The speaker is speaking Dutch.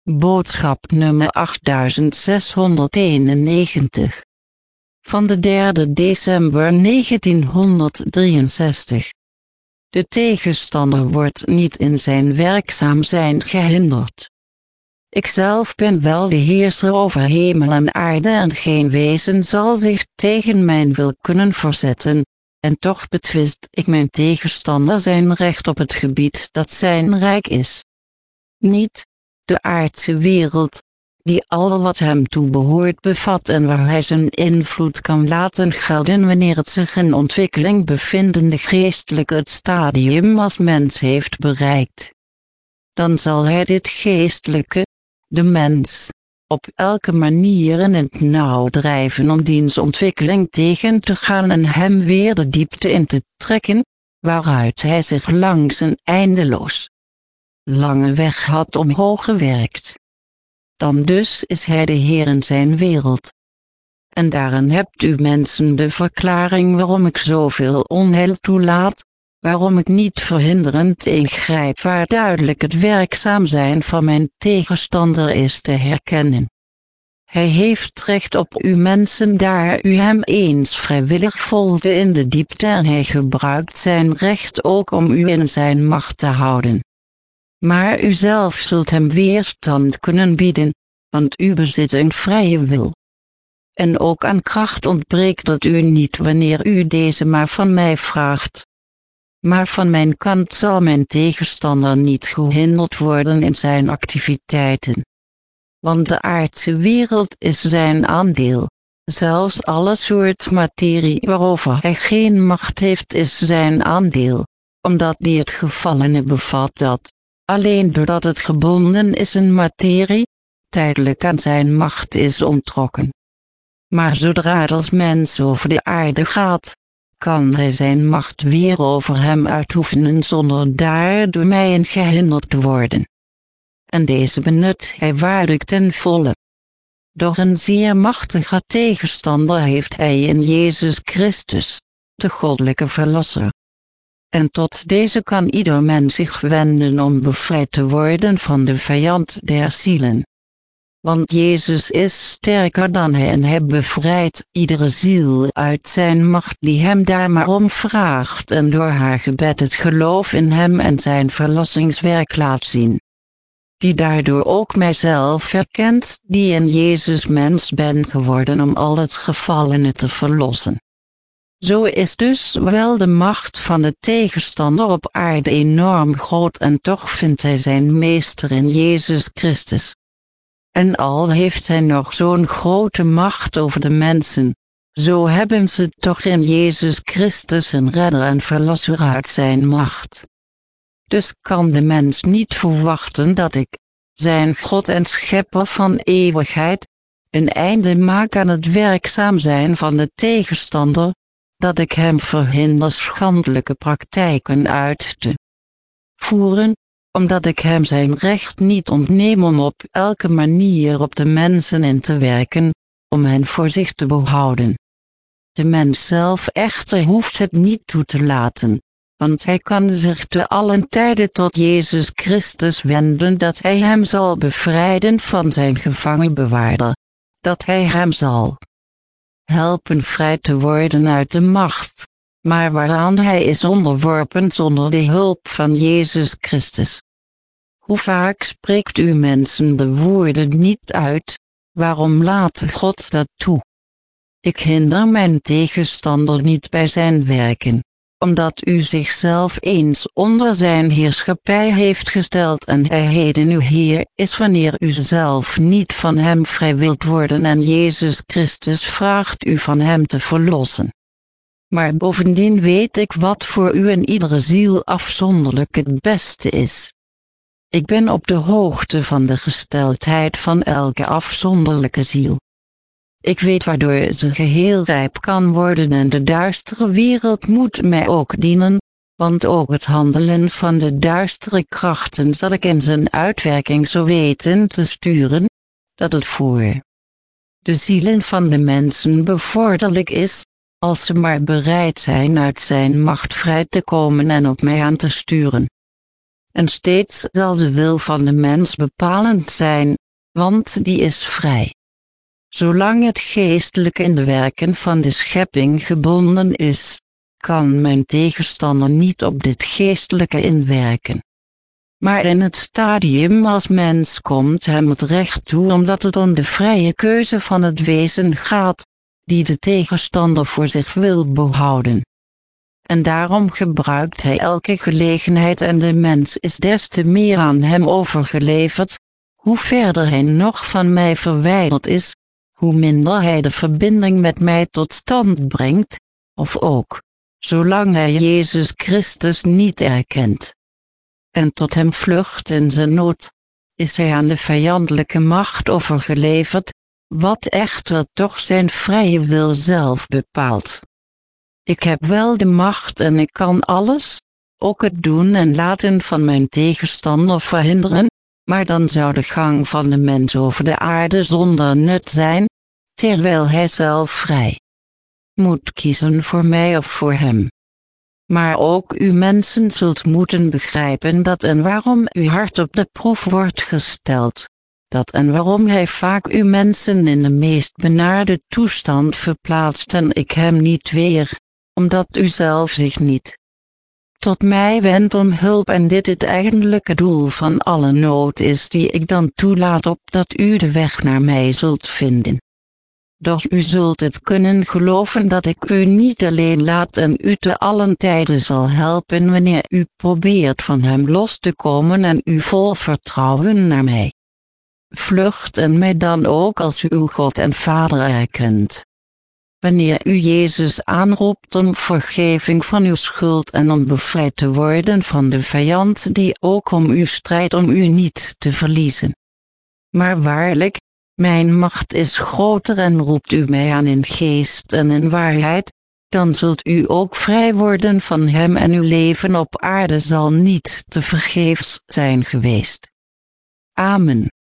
Boodschap nummer 8691. Van de 3 december 1963. De tegenstander wordt niet in zijn werkzaam zijn gehinderd. Ikzelf ben wel de heerser over hemel en aarde en geen wezen zal zich tegen mijn wil kunnen verzetten, en toch betwist ik mijn tegenstander zijn recht op het gebied dat zijn rijk is. Niet de aardse wereld, die al wat hem toebehoort bevat en waar hij zijn invloed kan laten gelden wanneer het zich in ontwikkeling bevindende geestelijke het stadium als mens heeft bereikt. Dan zal hij dit geestelijke, de mens, op elke manier in het nauw drijven om diens ontwikkeling tegen te gaan en hem weer de diepte in te trekken, waaruit hij zich langs een eindeloos lange weg had omhoog gewerkt. Dan dus is hij de Heer in zijn wereld. En daarin hebt u mensen de verklaring waarom ik zoveel onheil toelaat, waarom ik niet verhinderend ingrijp waar duidelijk het werkzaam zijn van mijn tegenstander is te herkennen. Hij heeft recht op u mensen daar u hem eens vrijwillig volgde in de diepte en hij gebruikt zijn recht ook om u in zijn macht te houden. Maar u zelf zult hem weerstand kunnen bieden, want u bezit een vrije wil. En ook aan kracht ontbreekt het u niet wanneer u deze maar van mij vraagt. Maar van mijn kant zal mijn tegenstander niet gehinderd worden in zijn activiteiten. Want de aardse wereld is zijn aandeel, zelfs alle soort materie waarover hij geen macht heeft is zijn aandeel, omdat die het gevallene bevat dat, alleen doordat het gebonden is in materie, tijdelijk aan zijn macht is onttrokken. Maar zodra het als mens over de aarde gaat, kan hij zijn macht weer over hem uitoefenen zonder daardoor mij in gehinderd te worden. En deze benut hij waarlijk ten volle. Door een zeer machtige tegenstander heeft hij in Jezus Christus, de goddelijke verlosser. En tot deze kan ieder mens zich wenden om bevrijd te worden van de vijand der zielen. Want Jezus is sterker dan hij en hij bevrijdt iedere ziel uit zijn macht die hem daar maar om vraagt en door haar gebed het geloof in hem en zijn verlossingswerk laat zien. Die daardoor ook mijzelf herkent die in Jezus mens ben geworden om al het gevallene te verlossen. Zo is dus wel de macht van de tegenstander op aarde enorm groot en toch vindt hij zijn meester in Jezus Christus. En al heeft hij nog zo'n grote macht over de mensen, zo hebben ze toch in Jezus Christus een redder en verlosser uit zijn macht. Dus kan de mens niet verwachten dat ik, zijn God en schepper van eeuwigheid, een einde maak aan het werkzaam zijn van de tegenstander, dat ik hem verhinder schandelijke praktijken uit te voeren, omdat ik hem zijn recht niet ontneem om op elke manier op de mensen in te werken, om hen voor zich te behouden. De mens zelf echter hoeft het niet toe te laten, want hij kan zich te allen tijde tot Jezus Christus wenden dat hij hem zal bevrijden van zijn gevangenbewaarder, dat hij hem zal helpen vrij te worden uit de macht, maar waaraan hij is onderworpen zonder de hulp van Jezus Christus. Hoe vaak spreekt u mensen de woorden niet uit, waarom laat God dat toe? Ik hinder mijn tegenstander niet bij zijn werken, omdat u zichzelf eens onder zijn heerschappij heeft gesteld en hij heden uw Heer is wanneer u zelf niet van hem vrij wilt worden en Jezus Christus vraagt u van hem te verlossen. Maar bovendien weet ik wat voor u en iedere ziel afzonderlijk het beste is. Ik ben op de hoogte van de gesteldheid van elke afzonderlijke ziel. Ik weet waardoor ze geheel rijp kan worden en de duistere wereld moet mij ook dienen, want ook het handelen van de duistere krachten zal ik in zijn uitwerking zo weten te sturen, dat het voor de zielen van de mensen bevorderlijk is, als ze maar bereid zijn uit zijn macht vrij te komen en op mij aan te sturen. en steeds zal de wil van de mens bepalend zijn, want die is vrij. Zolang het geestelijke in de werken van de schepping gebonden is, kan mijn tegenstander niet op dit geestelijke inwerken. Maar in het stadium als mens komt hem het recht toe omdat het om de vrije keuze van het wezen gaat, die de tegenstander voor zich wil behouden. En daarom gebruikt hij elke gelegenheid en de mens is des te meer aan hem overgeleverd, hoe verder hij nog van mij verwijderd is, hoe minder hij de verbinding met mij tot stand brengt, of ook, zolang hij Jezus Christus niet erkent en tot hem vlucht in zijn nood, is hij aan de vijandelijke macht overgeleverd, wat echter toch zijn vrije wil zelf bepaalt. Ik heb wel de macht en ik kan alles, ook het doen en laten van mijn tegenstander verhinderen, maar dan zou de gang van de mens over de aarde zonder nut zijn, terwijl hij zelf vrij moet kiezen voor mij of voor hem. Maar ook u mensen zult moeten begrijpen dat en waarom uw hart op de proef wordt gesteld, dat en waarom hij vaak u mensen in de meest benaarde toestand verplaatst en ik hem niet weer, omdat u zelf zich niet tot mij wendt om hulp en dit het eigenlijke doel van alle nood is die ik dan toelaat opdat u de weg naar mij zult vinden. Doch u zult het kunnen geloven dat ik u niet alleen laat en u te allen tijden zal helpen wanneer u probeert van hem los te komen en u vol vertrouwen naar mij vlucht en mij dan ook als uw God en Vader erkent. Wanneer u Jezus aanroept om vergeving van uw schuld en om bevrijd te worden van de vijand die ook om u strijdt om u niet te verliezen. Maar waarlijk, mijn macht is groter en roept u mij aan in geest en in waarheid, dan zult u ook vrij worden van hem en uw leven op aarde zal niet tevergeefs zijn geweest. Amen.